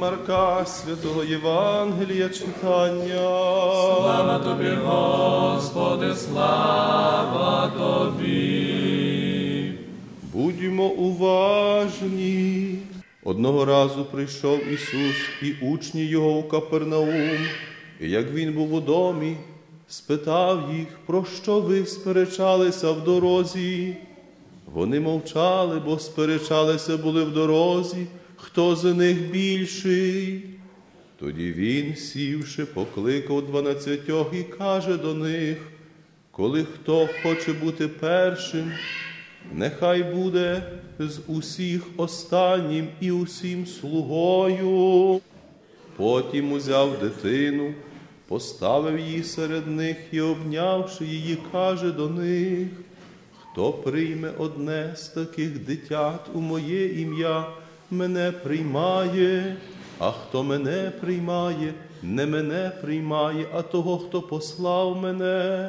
Марка, святого Євангелія читання. Слава Тобі, Господи, слава Тобі. Будьмо уважні. Одного разу прийшов Ісус і учні Його у Капернаум, і як Він був у домі, спитав їх, про що ви сперечалися в дорозі. Вони мовчали, бо сперечалися були в дорозі, хто з них більший. Тоді Він, сівши, покликав 12 і каже до них, коли хто хоче бути першим, нехай буде з усіх останнім і усім слугою. Потім узяв дитину, поставив її серед них і, обнявши її, каже до них, хто прийме одне з таких дитят у моє ім'я, мене приймає, а хто мене приймає, не мене приймає, а того, хто послав мене.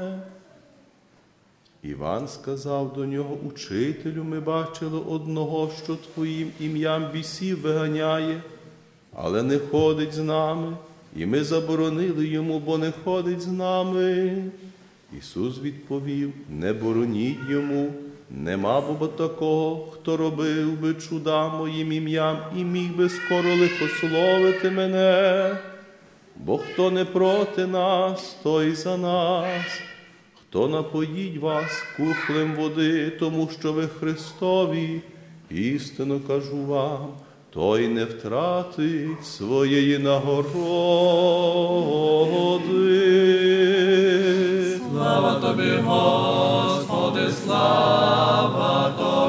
Іван сказав до нього, учителю, ми бачили одного, що твоїм ім'ям бісів виганяє, але не ходить з нами, і ми заборонили йому, бо не ходить з нами. Ісус відповів, не бороніть йому, нема бо такого, хто робив би чуда моїм ім'ям і міг би скоро лихословити мене. Бо хто не проти нас, той за нас. Хто напоїть вас кухлем води, тому що ви Христові, істинно кажу вам, той не втратить своєї нагороди. Слава Тобі, Господи, слава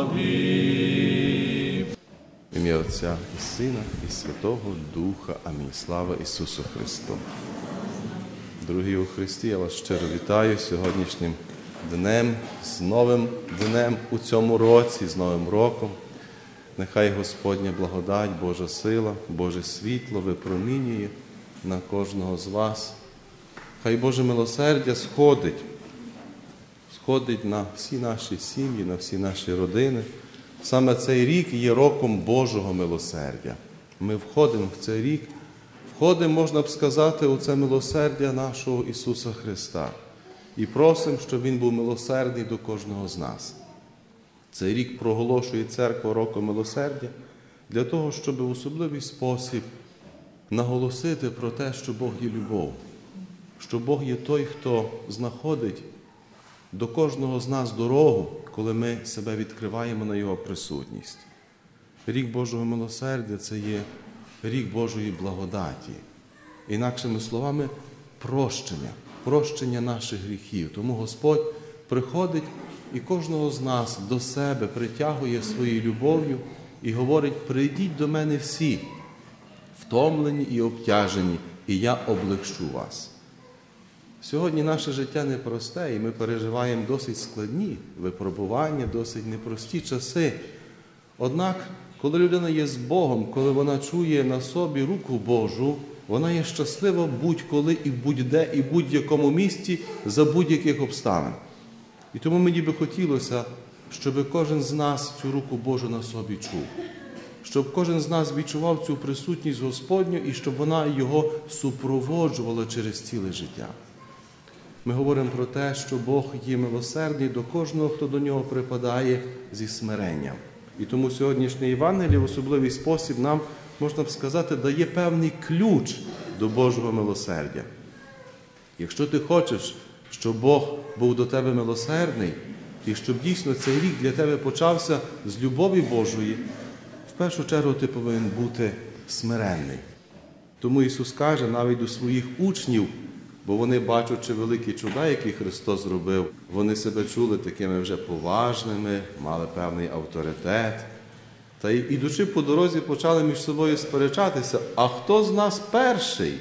Тобі. В ім'я Отця і Сина, і Святого Духа. Амінь. Слава Ісусу Христу. Дорогі у Христі, я вас щиро вітаю сьогоднішнім днем, з новим днем у цьому році, з Новим роком. Нехай Господня благодать, Божа сила, Боже світло випромінює на кожного з вас. Хай Боже милосердя сходить на всі наші сім'ї, на всі наші родини. Саме цей рік є роком Божого милосердя. Ми входимо в цей рік, можна б сказати, у це милосердя нашого Ісуса Христа. І просимо, щоб Він був милосердний до кожного з нас. Цей рік проголошує Церква роком милосердя для того, щоб в особливий спосіб наголосити про те, що Бог є любов, що Бог є той, хто знаходить до кожного з нас дорогу, коли ми себе відкриваємо на Його присутність. Рік Божого милосердя – це є рік Божої благодаті. Інакшими словами, прощення наших гріхів. Тому Господь приходить і кожного з нас до себе притягує своєю любов'ю і говорить, прийдіть до мене всі, втомлені і обтяжені, і я облегшу вас. Сьогодні наше життя непросте, і ми переживаємо досить складні випробування, досить непрості часи. Однак, коли людина є з Богом, коли вона чує на собі руку Божу, вона є щаслива будь-коли і будь-де, і будь-якому місці, за будь-яких обставин. І тому мені би хотілося, щоб кожен з нас цю руку Божу на собі чув. Щоб кожен з нас відчував цю присутність Господню і щоб вона його супроводжувала через ціле життя. Ми говоримо про те, що Бог є милосердний до кожного, хто до нього припадає зі смиренням. І тому сьогоднішнє Євангеліє в особливий спосіб нам, можна б сказати, дає певний ключ до Божого милосердя. Якщо ти хочеш, щоб Бог був до тебе милосердний, і щоб дійсно цей рік для тебе почався з любові Божої, в першу чергу ти повинен бути смиренний. Тому Ісус каже навіть до своїх учнів, бо вони, бачачи великі чуда, які Христос зробив, вони себе чули такими вже поважними, мали певний авторитет. Та й ідучи по дорозі, почали між собою сперечатися, а хто з нас перший?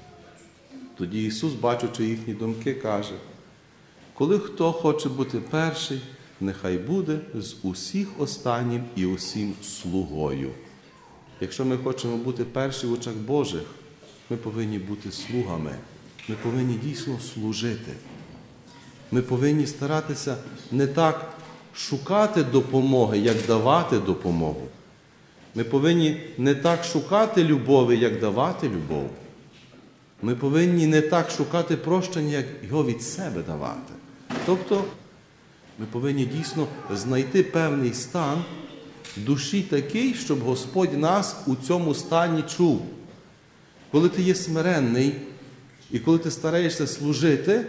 Тоді Ісус, бачачи їхні думки, каже, коли хто хоче бути перший, нехай буде з усіх останнім і усім слугою. Якщо ми хочемо бути перші в очах Божих, ми повинні бути слугами. Ми повинні дійсно служити. Ми повинні старатися не так шукати допомоги, як давати допомогу. Ми повинні не так шукати любові, як давати любов. Ми повинні не так шукати прощення, як його від себе давати. Тобто, ми повинні дійсно знайти певний стан душі такий, щоб Господь нас у цьому стані чув. Коли ти є смиренний і коли ти стараєшся служити,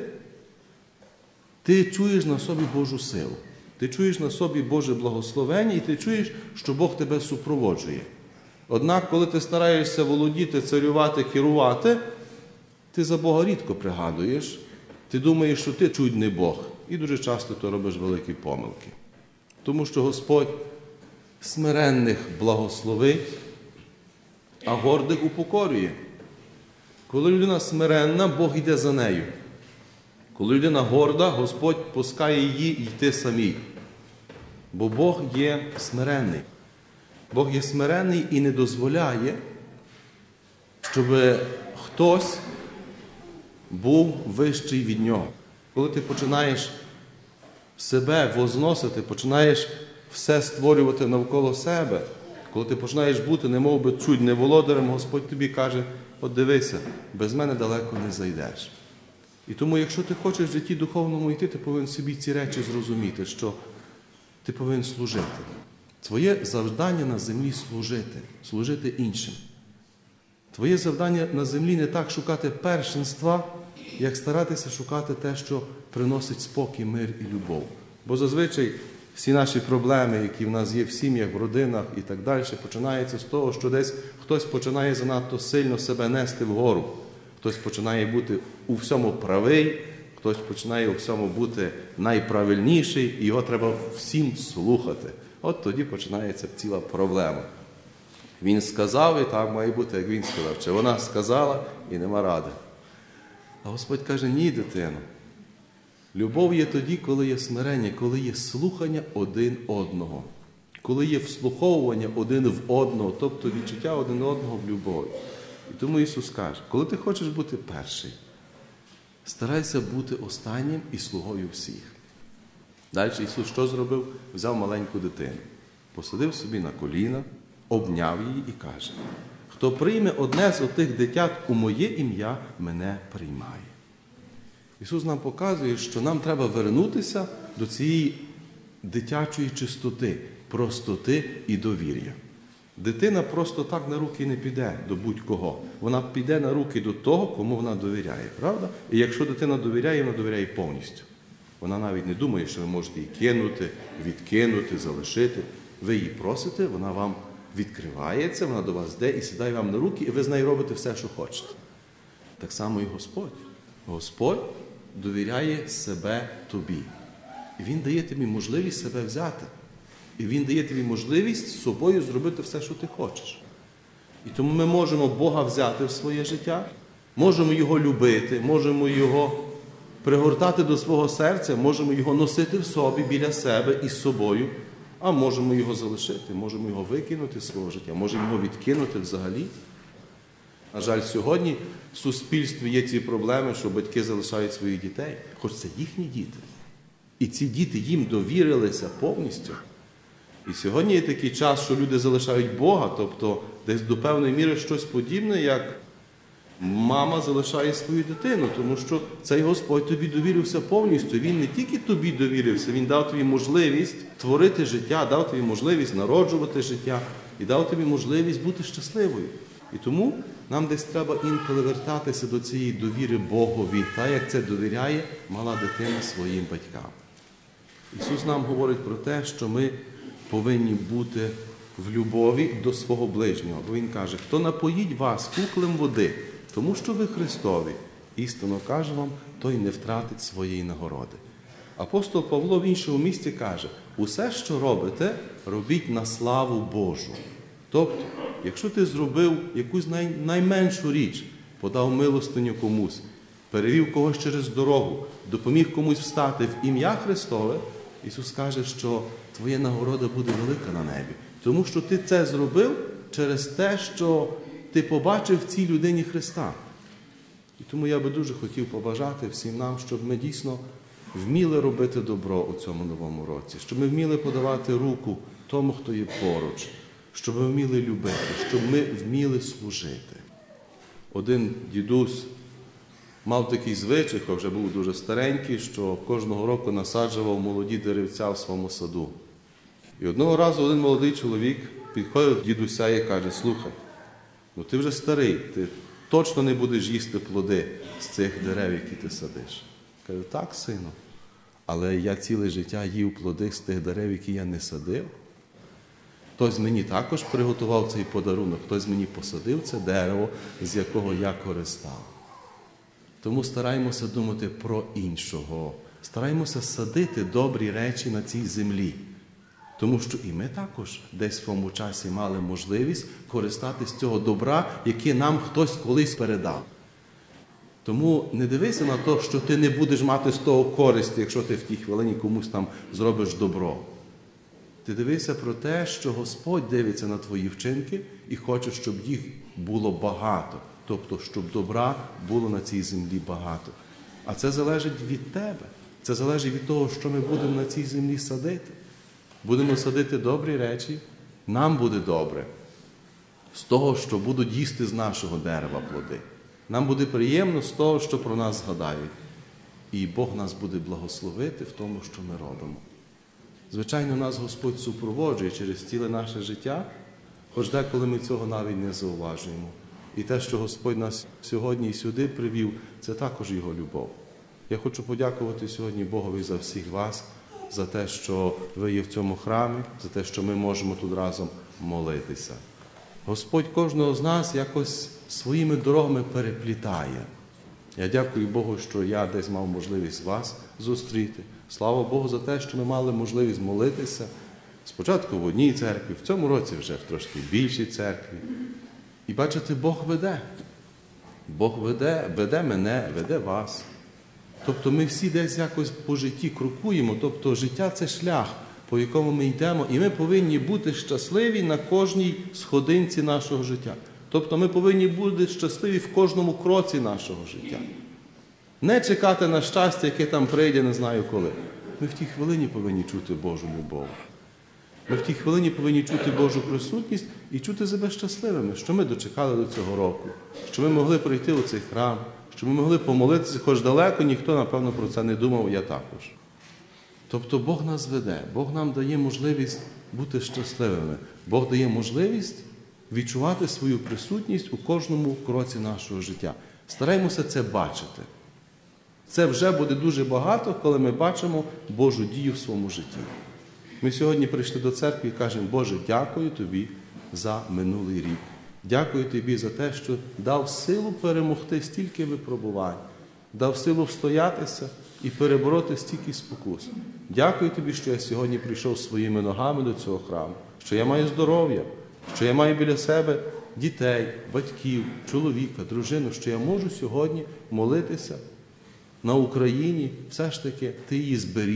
ти чуєш на собі Божу силу. Ти чуєш на собі Боже благословення і ти чуєш, що Бог тебе супроводжує. Однак, коли ти стараєшся володіти, царювати, керувати, ти за Бога рідко пригадуєш. Ти думаєш, що ти чудний Бог. І дуже часто ти робиш великі помилки. Тому що Господь смиренних благословить, а гордих упокорює. Коли людина смиренна, Бог йде за нею. Коли людина горда, Господь пускає її йти самій. Бо Бог є смиренний. Бог є смиренний і не дозволяє, щоб хтось був вищий від нього. Коли ти починаєш себе возносити, починаєш все створювати навколо себе, коли ти починаєш бути немов би чудним володарем, Господь тобі каже: от дивися, без мене далеко не зайдеш. І тому, якщо ти хочеш в житті духовному йти, ти повинен собі ці речі зрозуміти, що ти повинен служити. Твоє завдання на землі – служити іншим. Твоє завдання на землі не так шукати першинства, як старатися шукати те, що приносить спокій, мир і любов. Бо зазвичай всі наші проблеми, які в нас є в сім'ях, в родинах і так далі, починаються з того, що десь хтось починає занадто сильно себе нести вгору. Хтось починає бути у всьому правий, хтось починає у всьому бути найправильніший, і його треба всім слухати. От тоді починається ціла проблема. Він сказав, і так має бути, як він сказав. Чи вона сказала, і нема ради. А Господь каже: ні, дитино. Любов є тоді, коли є смирення, коли є слухання один одного. Коли є вслуховування один в одного, тобто відчуття один одного в любові. І тому Ісус каже: коли ти хочеш бути перший, старайся бути останнім і слугою всіх. Далі Ісус що зробив? Взяв маленьку дитину, посадив собі на коліна, обняв її і каже: хто прийме одне з отих дитят у моє ім'я, мене приймає. Ісус нам показує, що нам треба вернутися до цієї дитячої чистоти, простоти і довір'я. Дитина просто так на руки не піде до будь-кого. Вона піде на руки до того, кому вона довіряє, правда? І якщо дитина довіряє, вона довіряє повністю. Вона навіть не думає, що ви можете її кинути, відкинути, залишити. Ви її просите, вона вам відкривається, вона до вас йде і сідає вам на руки, і ви з нею робите все, що хочете. Так само і Господь. Господь довіряє себе тобі. І Він дає тобі можливість себе взяти. І Він дає тобі можливість з собою зробити все, що ти хочеш. І тому ми можемо Бога взяти в своє життя, можемо Його любити, можемо Його пригортати до свого серця, можемо Його носити в собі, біля себе і з собою, а можемо Його залишити, можемо Його викинути з свого життя, можемо Його відкинути взагалі. На жаль, сьогодні в суспільстві є ці проблеми, що батьки залишають своїх дітей, хоч це їхні діти. І ці діти їм довірилися повністю. І сьогодні є такий час, що люди залишають Бога, тобто десь до певної міри щось подібне, як мама залишає свою дитину, тому що цей Господь тобі довірився повністю. Він не тільки тобі довірився, Він дав тобі можливість творити життя, дав тобі можливість народжувати життя і дав тобі можливість бути щасливою. І тому нам десь треба інколи вертатися до цієї довіри Богові, так як це довіряє мала дитина своїм батькам. Ісус нам говорить про те, що ми повинні бути в любові до свого ближнього. Бо Він каже: хто напоїть вас кухлем води, тому що ви Христові, істинно кажу вам, той не втратить своєї нагороди. Апостол Павло в іншому місці каже: усе, що робите, робіть на славу Божу. Тобто, якщо ти зробив якусь найменшу річ, подав милостиню комусь, перевів когось через дорогу, допоміг комусь встати в ім'я Христове, Ісус каже, що твоя нагорода буде велика на небі. Тому що ти це зробив через те, що ти побачив в цій людині Христа. І тому я би дуже хотів побажати всім нам, щоб ми дійсно вміли робити добро у цьому новому році, щоб ми вміли подавати руку тому, хто є поруч, щоб ми вміли любити, щоб ми вміли служити. Один дідусь мав такий звичай, вже був дуже старенький, що кожного року насаджував молоді деревця в своєму саду. І одного разу один молодий чоловік підходив до дідуся і каже: слухай, ти вже старий, ти точно не будеш їсти плоди з цих дерев, які ти садиш. Каже: так, сину, але я ціле життя їв плоди з тих дерев, які я не садив. Хтось мені також приготував цей подарунок, хтось мені посадив це дерево, з якого я користав. Тому стараємося думати про іншого, стараємося садити добрі речі на цій землі. Тому що і ми також десь в своєму часі мали можливість користатись цього добра, яке нам хтось колись передав. Тому не дивися на те, що ти не будеш мати з того користі, якщо ти в тій хвилині комусь там зробиш добро. Ти дивися про те, що Господь дивиться на твої вчинки і хоче, щоб їх було багато. Тобто, щоб добра було на цій землі багато. А це залежить від тебе. Це залежить від того, що ми будемо на цій землі садити. Будемо садити добрі речі, нам буде добре. З того, що будуть їсти з нашого дерева плоди. Нам буде приємно з того, що про нас згадають. І Бог нас буде благословити в тому, що ми робимо. Звичайно, нас Господь супроводжує через ціле наше життя, хоч деколи ми цього навіть не зауважуємо. І те, що Господь нас сьогодні і сюди привів, це також Його любов. Я хочу подякувати сьогодні Богові за всіх вас, за те, що ви є в цьому храмі, за те, що ми можемо тут разом молитися. Господь кожного з нас якось своїми дорогами переплітає. Я дякую Богу, що я десь мав можливість вас зустріти. Слава Богу за те, що ми мали можливість молитися. Спочатку в одній церкві, в цьому році вже в трошки більшій церкві. І бачите, Бог веде. Бог веде мене, веде вас. Тобто ми всі десь якось по житті крокуємо. Тобто життя – це шлях, по якому ми йдемо. І ми повинні бути щасливі на кожній сходинці нашого життя. Тобто ми повинні бути щасливі в кожному кроці нашого життя. Не чекати на щастя, яке там прийде, не знаю коли. Ми в тій хвилині повинні чути Божу любов. Ми в тій хвилині повинні чути Божу присутність і чути себе щасливими, що ми дочекали до цього року, що ми могли прийти у цей храм, що ми могли помолитися, хоч далеко ніхто, напевно, про це не думав, я також. Тобто Бог нас веде, Бог нам дає можливість бути щасливими. Бог дає можливість відчувати свою присутність у кожному кроці нашого життя. Стараємося це бачити. Це вже буде дуже багато, коли ми бачимо Божу дію в своєму житті. Ми сьогодні прийшли до церкви і кажемо: Боже, дякую Тобі за минулий рік. Дякую Тобі за те, що дав силу перемогти стільки випробувань, дав силу встоятися і перебороти стільки спокус. Дякую Тобі, що я сьогодні прийшов своїми ногами до цього храму, що я маю здоров'я, що я маю біля себе дітей, батьків, чоловіка, дружину, що я можу сьогодні молитися на Україні. Все ж таки Ти її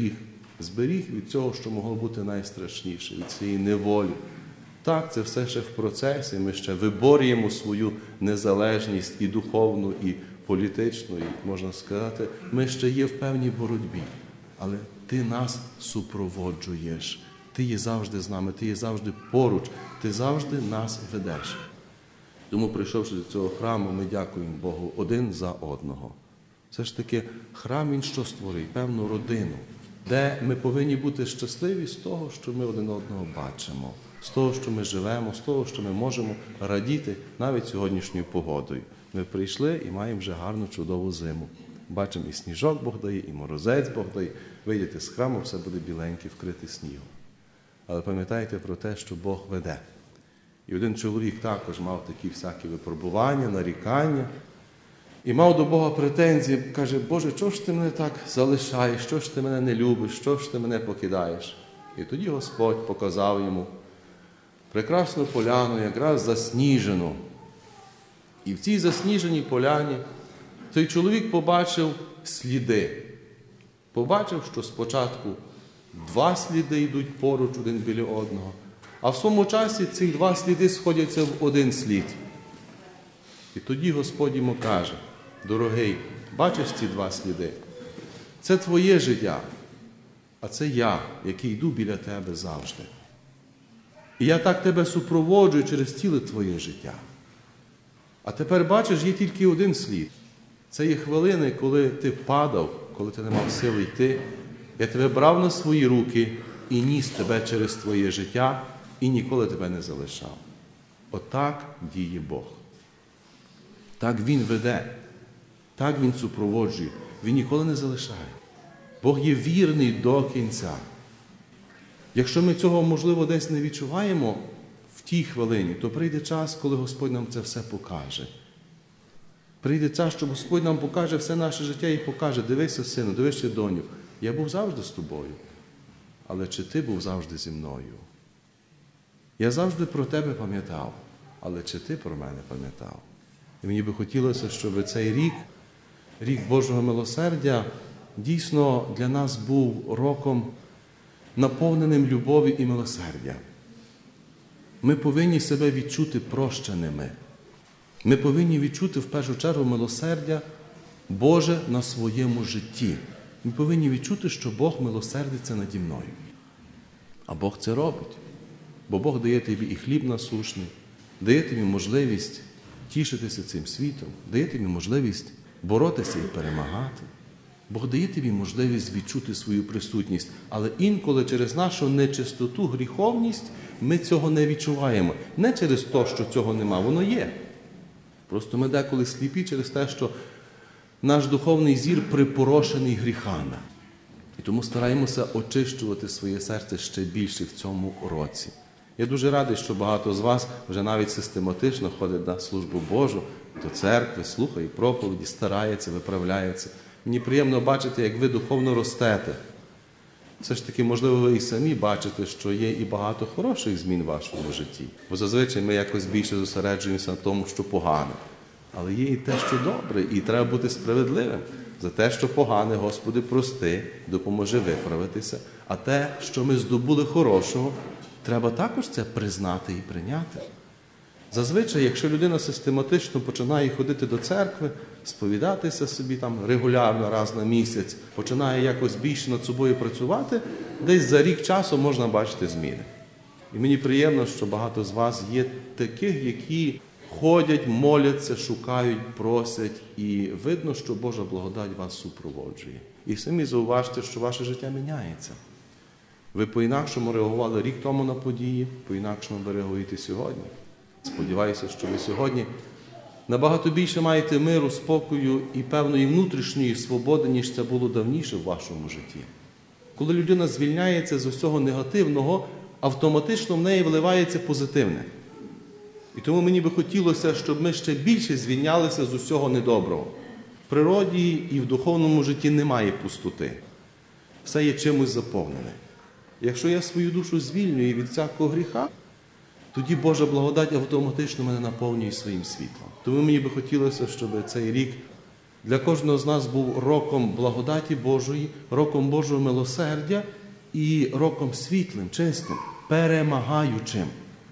зберіг від цього, що могло бути найстрашніше, від цієї неволі. Так, це все ще в процесі, ми ще виборюємо свою незалежність і духовну, і політичну, і, можна сказати, ми ще є в певній боротьбі. Але Ти нас супроводжуєш, Ти є завжди з нами, Ти є завжди поруч, Ти завжди нас ведеш. Тому, прийшовши до цього храму, ми дякуємо Богу один за одного. Все ж таки, храм він що створює? Певну родину, де ми повинні бути щасливі з того, що ми один одного бачимо, з того, що ми живемо, з того, що ми можемо радіти навіть сьогоднішньою погодою. Ми прийшли і маємо вже гарну, чудову зиму. Бачимо, і сніжок Бог дає, і морозець Бог дає. Вийдете з храму, все буде біленьке, вкрите снігом. Але пам'ятайте про те, що Бог веде. І один чоловік також мав такі всякі випробування, нарікання. І мав до Бога претензії, каже: Боже, чого ж ти мене так залишаєш, що ж ти мене не любиш, що ж ти мене покидаєш? І тоді Господь показав йому прекрасну поляну, якраз засніжену. І в цій засніженій поляні цей чоловік побачив сліди. Побачив, що спочатку два сліди йдуть поруч один біля одного, а в своєму часі ці два сліди сходяться в один слід. І тоді Господь йому каже: дорогий, бачиш ці два сліди? Це твоє життя, а це я, який йду біля тебе завжди. І я так тебе супроводжую через ціле твоє життя. А тепер, бачиш, є тільки один слід. Це є хвилини, коли ти падав, коли ти не мав сили йти. Я тебе брав на свої руки і ніс тебе через твоє життя і ніколи тебе не залишав. Отак діє Бог. Так Він веде, так Він супроводжує, Він ніколи не залишає. Бог є вірний до кінця. Якщо ми цього, можливо, десь не відчуваємо в тій хвилині, то прийде час, коли Господь нам це все покаже. Прийде час, що Господь нам покаже все наше життя і покаже: дивися, сину, дивися, доню, я був завжди з тобою, але чи ти був завжди зі мною? Я завжди про тебе пам'ятав, але чи ти про мене пам'ятав? І мені би хотілося, щоб цей рік Божого милосердя, дійсно для нас був роком, наповненим любові і милосердя. Ми повинні себе відчути прощеними. Ми повинні відчути в першу чергу милосердя Боже на своєму житті. Ми повинні відчути, що Бог милосердиться наді мною. А Бог це робить. Бо Бог дає тобі і хліб насушний, дає тобі можливість тішитися цим світом, дає тобі можливість боротися і перемагати. Бог дає тобі можливість відчути свою присутність, але інколи через нашу нечистоту, гріховність ми цього не відчуваємо. Не через те, що цього нема, воно є. Просто ми деколи сліпі через те, що наш духовний зір припорошений гріхами. І тому стараємося очищувати своє серце ще більше в цьому році. Я дуже радий, що багато з вас вже навіть систематично ходить на службу Божу, до церкви, слухає проповіді, старається, виправляється. Мені приємно бачити, як ви духовно ростете. Все ж таки, можливо, ви і самі бачите, що є і багато хороших змін в вашому житті. Бо зазвичай ми якось більше зосереджуємося на тому, що погане. Але є і те, що добре, і треба бути справедливим. За те, що погане, Господи, прости, допоможи виправитися. А те, що ми здобули хорошого, треба також це признати і прийняти. Зазвичай, якщо людина систематично починає ходити до церкви, сповідатися собі там регулярно, раз на місяць, починає якось більше над собою працювати, десь за рік часу можна бачити зміни. І мені приємно, що багато з вас є таких, які ходять, моляться, шукають, просять, і видно, що Божа благодать вас супроводжує. І самі зауважте, що ваше життя міняється. Ви по-інакшому реагували рік тому на події, по-інакшому ви реагуєте сьогодні. Сподіваюся, що ви сьогодні набагато більше маєте миру, спокою і певної внутрішньої свободи, ніж це було давніше в вашому житті. Коли людина звільняється з усього негативного, автоматично в неї вливається позитивне. І тому мені би хотілося, щоб ми ще більше звільнялися з усього недоброго. В природі і в духовному житті немає пустоти. Все є чимось заповнене. Якщо я свою душу звільнюю від всякого гріха, тоді Божа благодать автоматично мене наповнює своїм світлом. Тому мені би хотілося, щоб цей рік для кожного з нас був роком благодаті Божої, роком Божого милосердя і роком світлим, чистим, перемагаючим.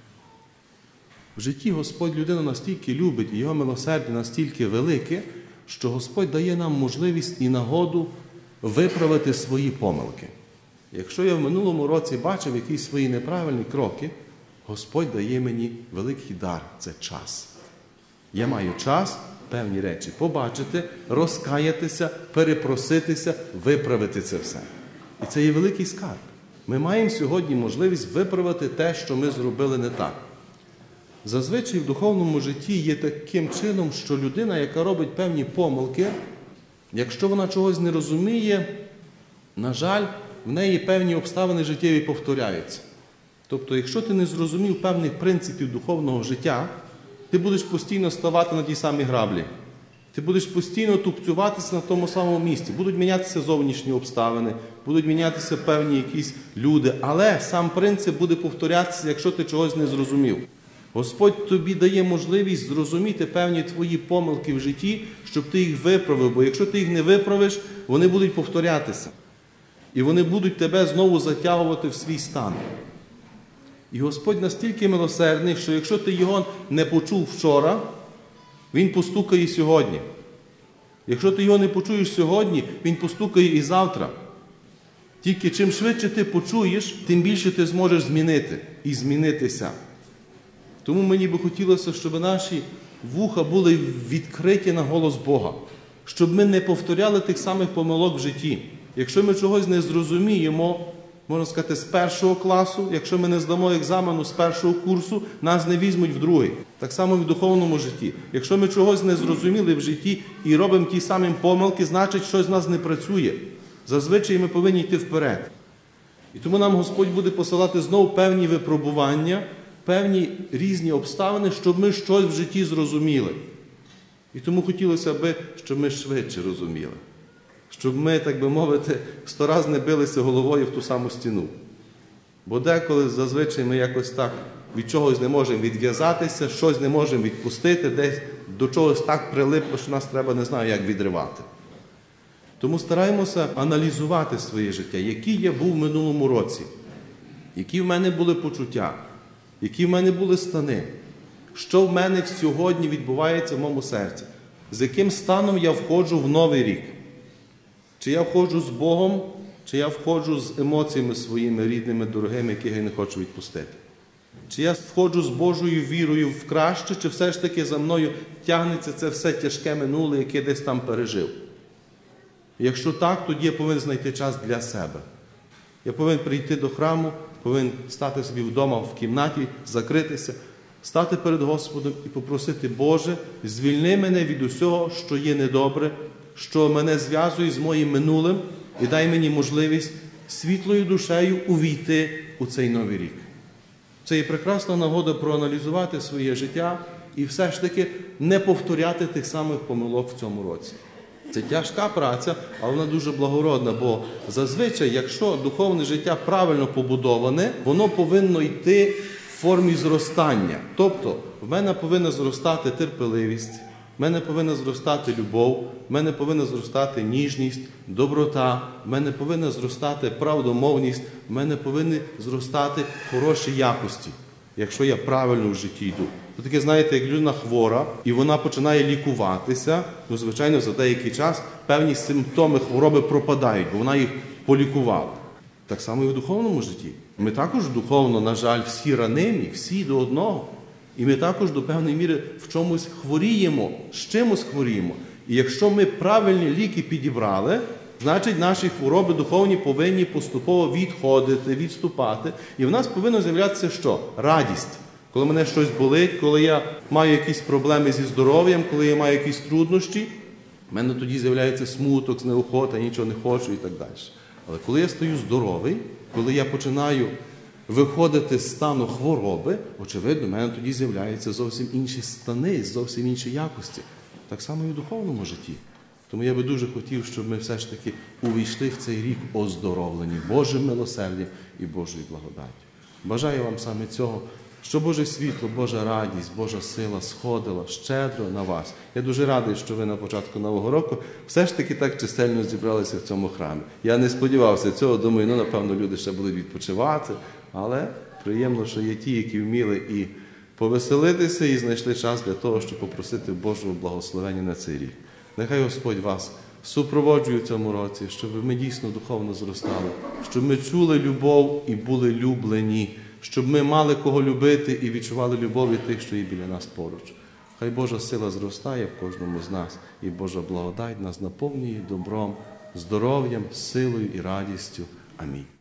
В житті Господь людину настільки любить, і його милосердя настільки велике, що Господь дає нам можливість і нагоду виправити свої помилки. Якщо я в минулому році бачив якісь свої неправильні кроки, Господь дає мені великий дар – це час. Я маю час певні речі побачити, розкаятися, перепроситися, виправити це все. І це є великий скарб. Ми маємо сьогодні можливість виправити те, що ми зробили не так. Зазвичай в духовному житті є таким чином, що людина, яка робить певні помилки, якщо вона чогось не розуміє, на жаль, в неї певні обставини життєві повторяються. Тобто, якщо ти не зрозумів певних принципів духовного життя, ти будеш постійно ставати на ті самі граблі. Ти будеш постійно тупцюватися на тому самому місці. Будуть мінятися зовнішні обставини, будуть мінятися певні якісь люди, але сам принцип буде повторятися, якщо ти чогось не зрозумів. Господь тобі дає можливість зрозуміти певні твої помилки в житті, щоб ти їх виправив, бо якщо ти їх не виправиш, вони будуть повторятися. І вони будуть тебе знову затягувати в свій стан. І Господь настільки милосердний, що якщо ти його не почув вчора, він постукає сьогодні. Якщо ти його не почуєш сьогодні, він постукає і завтра. Тільки чим швидше ти почуєш, тим більше ти зможеш змінити і змінитися. Тому мені би хотілося, щоб наші вуха були відкриті на голос Бога, щоб ми не повторяли тих самих помилок в житті. Якщо ми чогось не зрозуміємо, можна сказати, з першого класу, якщо ми не здамо екзамену з першого курсу, нас не візьмуть в другий. Так само і в духовному житті. Якщо ми чогось не зрозуміли в житті і робимо ті самі помилки, значить, щось в нас не працює. Зазвичай ми повинні йти вперед. І тому нам Господь буде посилати знову певні випробування, певні різні обставини, щоб ми щось в житті зрозуміли. І тому хотілося б, щоб ми швидше розуміли. Щоб ми, так би мовити, 100 разів не билися головою в ту саму стіну. Бо деколи зазвичай ми якось так від чогось не можемо відв'язатися, щось не можемо відпустити, десь до чогось так прилипло, що нас треба, не знаю, як відривати. Тому стараємося аналізувати своє життя, який я був в минулому році, які в мене були почуття, які в мене були стани, що в мене сьогодні відбувається в моєму серці, з яким станом я входжу в новий рік. Чи я входжу з Богом, чи я входжу з емоціями своїми рідними, дорогими, яких я не хочу відпустити. Чи я входжу з Божою вірою в краще, чи все ж таки за мною тягнеться це все тяжке минуле, яке десь там пережив. Якщо так, тоді я повинен знайти час для себе. Я повинен прийти до храму, повинен стати собі вдома в кімнаті, закритися, стати перед Господом і попросити: Боже, звільни мене від усього, що є недобре, що мене зв'язує з моїм минулим, і дай мені можливість світлою душею увійти у цей новий рік. Це є прекрасна нагода проаналізувати своє життя і все ж таки не повторяти тих самих помилок в цьому році. Це тяжка праця, але вона дуже благородна, бо зазвичай, якщо духовне життя правильно побудоване, воно повинно йти в формі зростання. Тобто, в мене повинна зростати терпеливість, в мене повинна зростати любов, в мене повинна зростати ніжність, доброта, в мене повинна зростати правдомовність, в мене повинні зростати хороші якості, якщо я правильно в житті йду. Це таке, знаєте, як людина хвора, і вона починає лікуватися, звичайно, за деякий час певні симптоми хвороби пропадають, бо вона їх полікувала. Так само і в духовному житті. Ми також духовно, на жаль, всі ранимі, всі до одного. І ми також до певної міри в чомусь хворіємо, з чимось хворіємо. І якщо ми правильні ліки підібрали, значить наші хвороби духовні повинні поступово відходити, відступати. І в нас повинно з'являтися що? Радість. Коли мене щось болить, коли я маю якісь проблеми зі здоров'ям, коли я маю якісь труднощі, в мене тоді з'являється смуток, неохота, я нічого не хочу і так далі. Але коли я стаю здоровий, коли я починаю виходити з стану хвороби, очевидно, в мене тоді з'являються зовсім інші стани, зовсім інші якості. Так само і в духовному житті. Тому я би дуже хотів, щоб ми все ж таки увійшли в цей рік оздоровлені Божим милосердям і Божою благодаттю. Бажаю вам саме цього, що Боже світло, Божа радість, Божа сила сходила щедро на вас. Я дуже радий, що ви на початку Нового року все ж таки так чисельно зібралися в цьому храмі. Я не сподівався цього, думаю, напевно, люди ще будуть відпочивати, але приємно, що є ті, які вміли і повеселитися, і знайшли час для того, щоб попросити Божого благословення на цей рік. Нехай Господь вас супроводжує в цьому році, щоб ми дійсно духовно зростали, щоб ми чули любов і були люблені, щоб ми мали кого любити і відчували любов від тих, що є біля нас поруч. Хай Божа сила зростає в кожному з нас, і Божа благодать нас наповнює добром, здоров'ям, силою і радістю. Амінь.